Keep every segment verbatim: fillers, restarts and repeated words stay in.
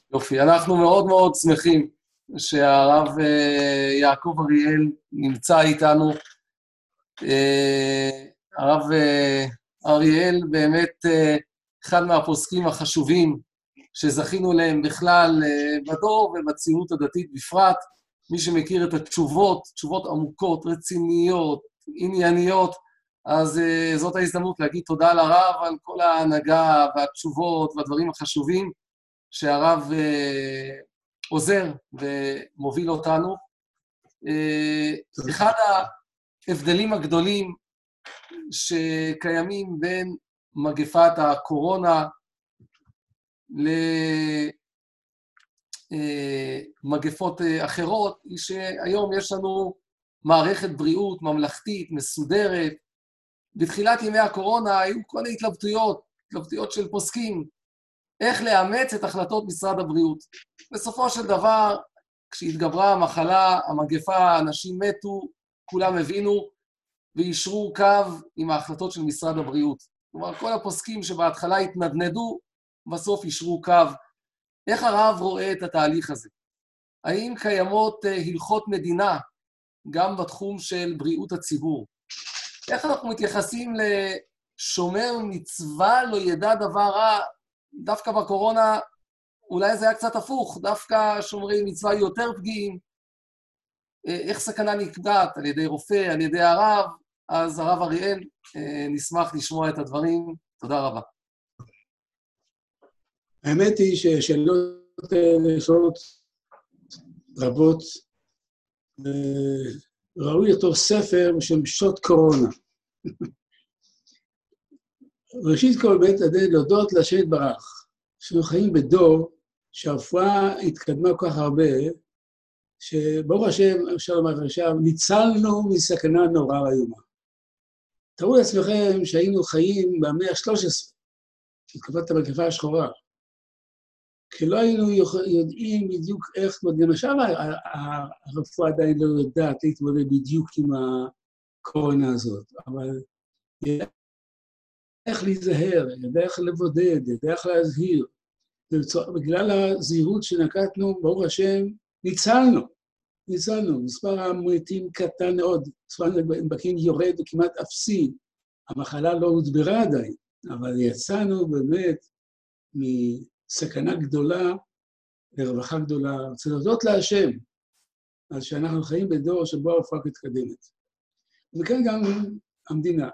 יופי, אנחנו מאוד מאוד שמחים שהרב יעקב אריאל נמצא איתנו. הרב אריאל באמת אחד מהפוסקים החשובים שזכינו להם בכלל בדור ובציונות הדתית בפרט. מי שמכיר את התשובות, תשובות עמוקות, רציניות, ענייניות, אז זאת ההזדמנות להגיד תודה לרב על כל ההנהגה והתשובות והדברים החשובים שהרב עוזר ומוביל אותנו. אחד ההבדלים הגדולים שקיימים בין מגפת הקורונה למגפות אחרות, היא שהיום יש לנו מערכת בריאות ממלכתית, מסודרת. בתחילת ימי הקורונה היו כל התלבטויות, התלבטויות של פוסקים, איך לאמץ את החלטות משרד הבריאות. בסופו של דבר, כשהתגברה המחלה, המגפה, אנשים מתו, כולם הבינו וישרו קו עם ההחלטות של משרד הבריאות. כלומר, כל הפוסקים שבהתחלה התנדנדו, בסוף ישרו קו. איך הרב רואה את התהליך הזה? האם קיימות הלכות מדינה גם בתחום של בריאות הציבור? איך אנחנו מתייחסים לשומר מצווה לא ידע דבר רע? דווקא בקורונה אולי זה היה קצת הפוך, דווקא שומרי מצווה יותר פגיעים. איך סכנה נקבעת על ידי רופא, על ידי הרב? אז הרב אריאל, נשמח לשמוע את הדברים. תודה רבה. האמת היא ששאלות שאלות רבות, ראוי אותו ספר של שעות קורונה. ראשית כל בית עדי להודות להשם יתברך, שאנחנו חיים בדור שהרפואה התקדמה כל כך הרבה, שברוך השם, אפשר לומר עכשיו, ניצלנו מסכנה נורא ואיומה. תראו לעצמכם שהיינו חיים במאה ה-שלוש עשרה, בתקופת המגפה השחורה, כי לא היינו יודעים בדיוק איך, גם עכשיו הרפואה עדיין לא יודעת להתמודד בדיוק עם הקורונה הזאת, אבל איך להיזהר, איך לבודד, איך להזהיר. בגלל הזהירות שנקטנו, ברוך השם, ניצלנו. ניצלנו. מספר המתים קטן מאוד, מספר הנדבקים יורד וכמעט אפסי. המחלה לא הודברה עדיין, אבל יצאנו באמת מסכנה גדולה לרווחה גדולה. רוצה להודות להשם, אז שאנחנו חיים בדור שבו הרפואה מתקדמת. וכן גם המדינה.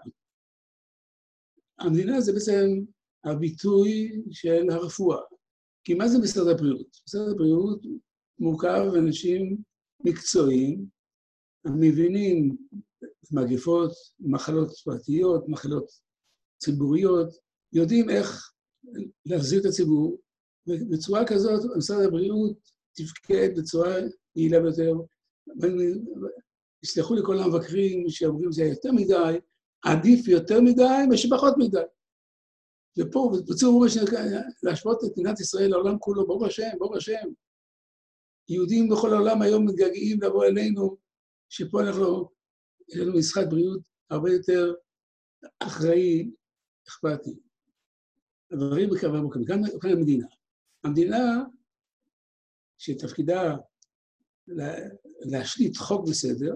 המדינה זה בעצם הביטוי של הרפואה. כי מה זה משרד הבריאות? משרד הבריאות מורכב אנשים מקצועיים, המבינים מגפות, מחלות פרטיות, מחלות ציבוריות, יודעים איך להחזיר את הציבור, ובצורה כזאת משרד הבריאות תפקד בצורה יעילה ביותר. יסלחו לי כל המבקרים שאומרים זה יותר מדי, עדיף יותר מדי, משפחות מדי. ופה, בצורה להשוות את מדינת ישראל לעולם כולו, ברוך השם, ברוך השם. יהודים בכל העולם היום מתגעגעים לבוא אלינו, שפה אנחנו, יש לנו משחק בריאות הרבה יותר אחראי, אכפתי. הדברים בקרבה מוקמים, גם כאן המדינה. המדינה, שתפקידה להשליט חוק בסדר,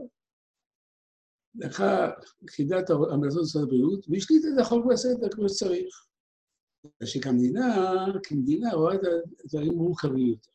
לקחה יחידת המלצות משרד הבריאות, והשליטה את החוק בסדר כמו שצריך. שכמדינה, כמדינה רואה את הדברים מורכבים יותר.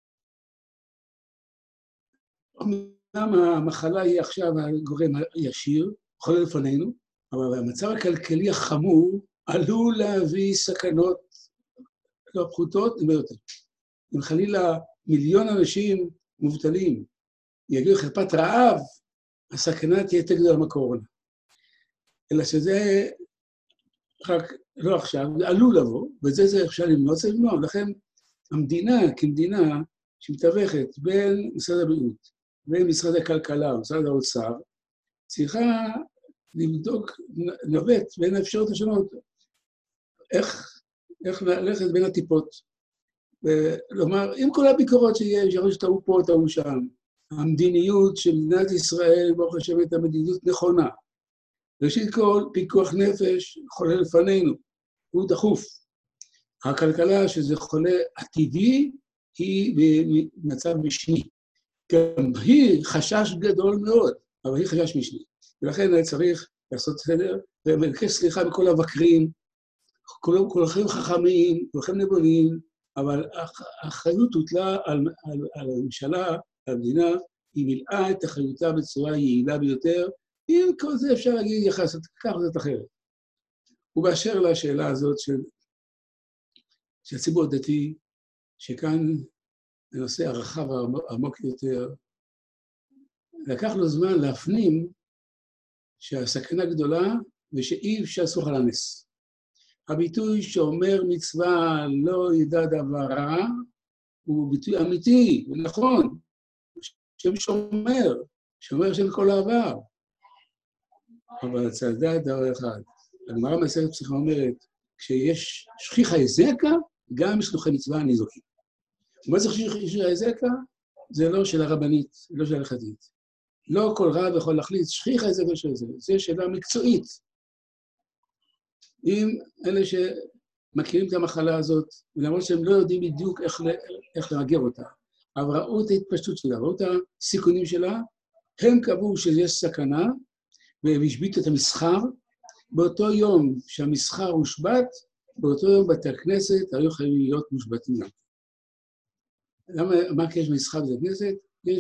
אמנם המחלה היא עכשיו הגורם הישיר, חולה לפנינו, אבל המצב הכלכלי החמור עלול להביא סכנות לא פחותות יותר. אם חלילה מיליון אנשים מובטלים יגיעו חרפת רעב, הסכנה תהיה יותר גדולה מהקורונה. אלא שזה רק לא עכשיו, זה עלול לבוא, וזה זה אפשר למנוע, צריך למנוע. לכן המדינה כמדינה שמתווכת בין משרד הבריאות, בין משרד הכלכלה ומשרד האוצר, צריכה לבדוק, לנווט בין האפשרות השונות, איך, איך ללכת בין הטיפות. ולומר, עם כל הביקורות שיש, יכול שטעו פה, טעו שם, המדיניות של מדינת ישראל, ברוך השם, את המדיניות נכונה. ראשית כל, פיקוח נפש חולה לפנינו, הוא דחוף. הכלכלה שזה חולה עתידי, היא במצב משני. גם היא חשש גדול מאוד, אבל היא חשש משני. ולכן היה צריך לעשות סדר, ולבקש סליחה מכל המבקרים, כולכם חכמים, כולכם נבונים, אבל האחריות הוטלה על, על, על הממשלה, על המדינה, היא מילאה את אחריותה בצורה יעילה ביותר, אם כל זה אפשר להגיד יחס, כך זאת אחרת. ובאשר לשאלה הזאת של, של הציבור הדתי, שכאן הנושא הרחב העמוק יותר, לקח לו זמן להפנים שהסכנה גדולה ושאי אפשר לסמוך על הנס. הביטוי שאומר מצווה לא ידע דבר רע, הוא ביטוי אמיתי ונכון, שם שומר, שומר של כל העבר. אבל צעדה דבר אחד, הגמרא במסכת פסחים אומרת, כשיש שכיחא היזקא, גם שלוחי מצווה ניזוקים. ומה זה שכיחא היזקא? זה לא של הרבנית, לא של ההלכתית. לא כל רב יכול להחליט, שכיחא היזקא של זה, זה שאלה מקצועית. אם אלה שמכירים את המחלה הזאת, ולמרות שהם לא יודעים בדיוק איך, איך למגר אותה, אבל ראו את ההתפשטות שלה, ראו את הסיכונים שלה, הם קבעו שיש סכנה, והשביתו את המסחר. באותו יום שהמסחר הושבת, באותו יום בתי הכנסת היו חייבים להיות מושבתים. למה, מה יש במסחר בבתי הכנסת? יש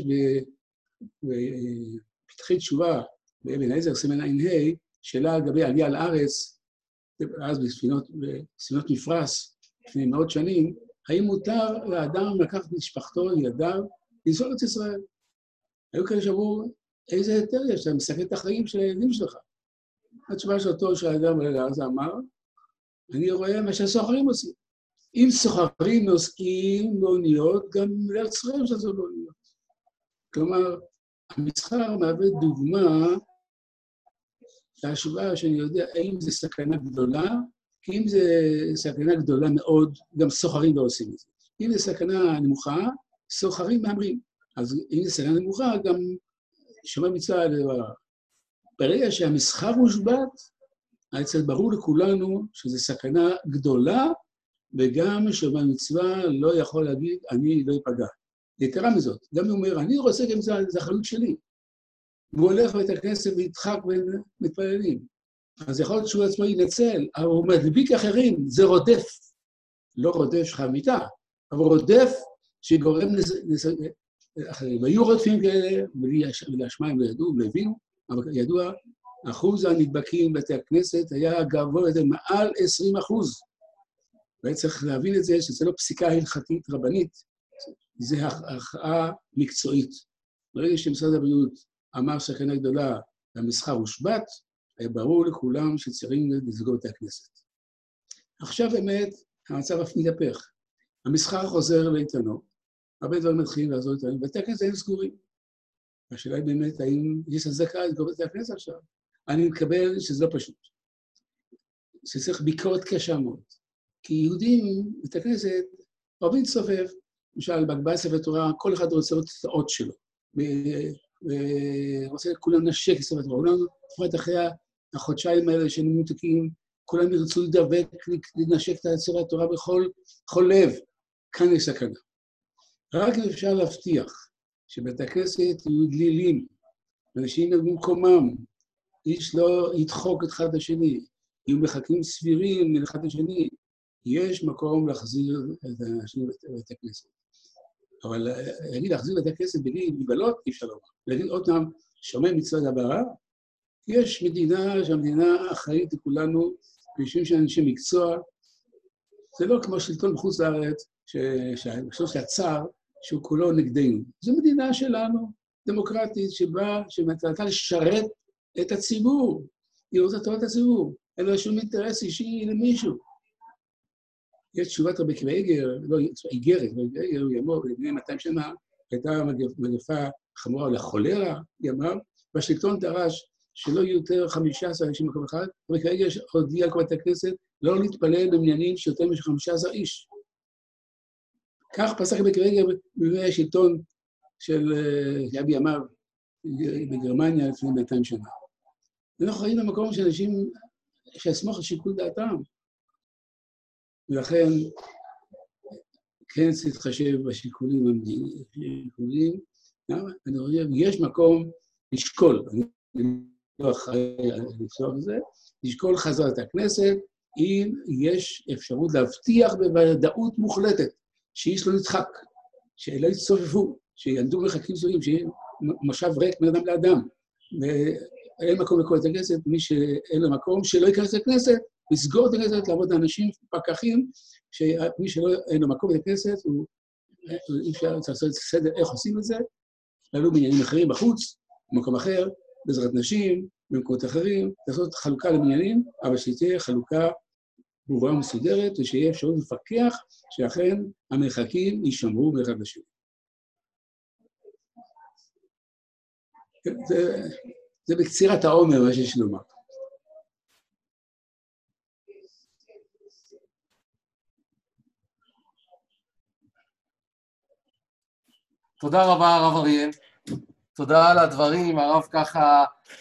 בפתחי תשובה, באבן עזר, סימן ע"ה, שאלה לגבי עלייה לארץ, אז בספינות, בספינות מפרש, לפני מאות שנים, האם מותר לאדם לקחת משפחתו, ילדיו, לנסוע לארץ ישראל? היו כאלה שאמרו, איזה היתר יש, אתה מסכן את החיים של הילדים שלך. התשובה של אותו שהאדם אז אמר, אני רואה מה שהסוחרים עושים. אם סוחרים נוסעים באוניות, גם לארץ ישראל יש לעשות באוניות. כלומר, המסחר מהווה דוגמה להשוואה שאני יודע האם זה סכנה גדולה, כי אם זה סכנה גדולה מאוד, גם סוחרים לא עושים את זה. אם זה סכנה נמוכה, סוחרים מאמרים. אז אם זה סכנה נמוכה, גם שומר מצווה לדבר. ברגע שהמסחר מושבת, היה צריך ברור לכולנו שזו סכנה גדולה, וגם שומר מצווה לא יכול להגיד, אני לא אפגע. יתרה מזאת, גם הוא אומר, אני רוצה גם זה החלות שלי. והוא הולך לבית הכנסת וידחק ומתפללים. אז יכול להיות שהוא עצמו ינצל, אבל הוא מדביק אחרים, זה רודף. לא רודף שחמיתה, אבל רודף שגורם לאחרים. היו רודפים כאלה, ולהשמע הם לא ידעו, הם לא הבינו, אבל ידוע, אחוז הנדבקים בבתי הכנסת היה גבוה יותר מעל עשרים אחוז. וצריך להבין את זה, שזה לא פסיקה הלכתית רבנית, זה הכרעה מקצועית. ברגע שמשרד הבריאות אמר סכנה גדולה, והמסחר הושבת, היה ברור לכולם שצריכים לסגור את הכנסת. עכשיו באמת, המצב אף מתהפך. המסחר חוזר לאיתנו, הרבה דברים מתחילים לעזור איתנו, בתי הכנסת הם סגורים. השאלה היא באמת, האם יש הצדקה לסגור בתי הכנסת עכשיו? אני מקבל שזה לא פשוט. שצריך ביקורת קשה מאוד. כי יהודים, בית הכנסת, אוהבים לצופף, למשל, בהגבהת ספר תורה, כל אחד רוצה לראות את האות שלו. ורוצה כולם נשק את ספר תורה. כולם, לפחות אחרי החודשיים האלה שהם מותקים, כולם ירצו לדבק, לנשק את ספר התורה בכל לב. כאן יש סכנה. רק אפשר להבטיח שבית הכנסת יהיו דלילים, אנשים במקומם, איש לא ידחוק את אחד השני, יהיו מחכים סבירים לאחד השני, יש מקום להחזיר את האנשים לבית הכנסת. אבל להגיד להחזיר את הכנסת בלי מגבלות, אי אפשר לומר. להגיד עוד פעם, שומע מצווה דבר, יש מדינה שהמדינה אחראית לכולנו, ויושבים של אנשי מקצוע, זה לא כמו שלטון בחוץ לארץ, שאני חושב שהצער, שהוא כולו נגדנו. זו מדינה שלנו, דמוקרטית, שבאה, שמטרתה לשרת את הציבור. היא רוצה לטובת הציבור. אין לה שום אינטרס אישי למישהו. יש תשובת רבי עקיבא איגר, לא, איגרת, רבי איגר, הוא יאמר, לפני מאתיים שנה, הייתה מגפה חמורה לחולרה, היא אמר, והשלטון דרש שלא יהיו יותר חמישה עשר אנשים במקום אחד, רבי עקיבא איגר הודיע על כל בתי הכנסת, לא להתפלל במניינים שיותר מ-חמישה עשר איש. כך פסק רבי עקיבא איגר בימי השלטון של אבי אמר בגרמניה לפני מאתיים שנה. אנחנו חיים במקום של אנשים שיסמוך על שיקול דעתם. ולכן, כן צריך להתחשב בשיקולים המדיניים, אני חושב, יש מקום לשקול, אני לא אחראי לפסוח בזה, לשקול חזרת הכנסת, אם יש אפשרות להבטיח בוודאות מוחלטת, שאיש לא נדחק, שלא יצטופפו, שיעמדו מחכים סביבים, שיהיה משב ריק בין אדם לאדם, ואין מקום לקרוא את הכנסת, מי שאין לו מקום, שלא ייכנס לכנסת, לסגור את הכנסת, לעבוד לאנשים, פקחים, שמי שאין לו מקום לכנסת, הוא אי אפשר לעשות סדר איך עושים את זה, לעלו בעניינים אחרים בחוץ, במקום אחר, בעזרת נשים, במקומות אחרים, לעשות חלוקה למניינים, אבל שתהיה חלוקה ברורה ומסודרת, ושיהיה אפשרות לפקח, שאכן המרחקים יישמרו באחד לשני. זה, זה בקצירת העומר, מה שיש לומר. תודה רבה, הרב אריאל. תודה על הדברים, הרב ככה